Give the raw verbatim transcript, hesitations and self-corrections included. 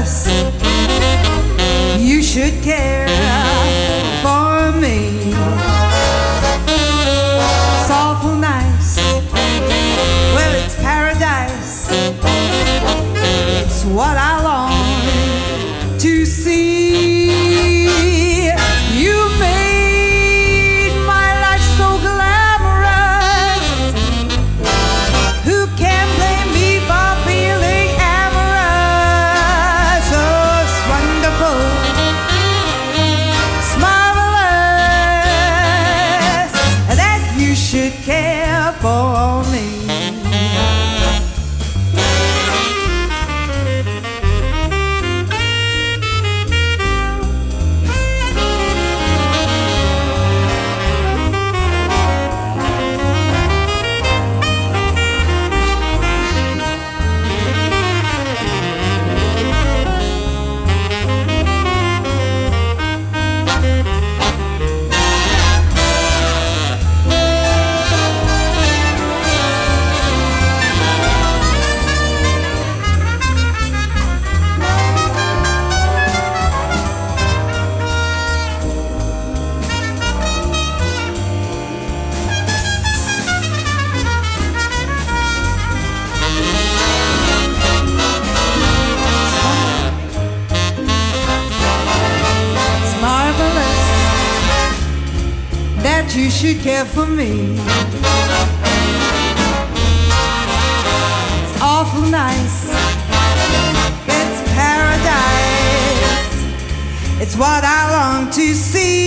marvelous. You should care for me. It's awful nice. Well, it's paradise. It's what I long to see. You made my life so glamorous. Who can blame me for feeling amorous? Oh, it's wonderful. It's marvelous that you should care for me. You should care for me. It's awful nice. It's paradise. It's what I long to see.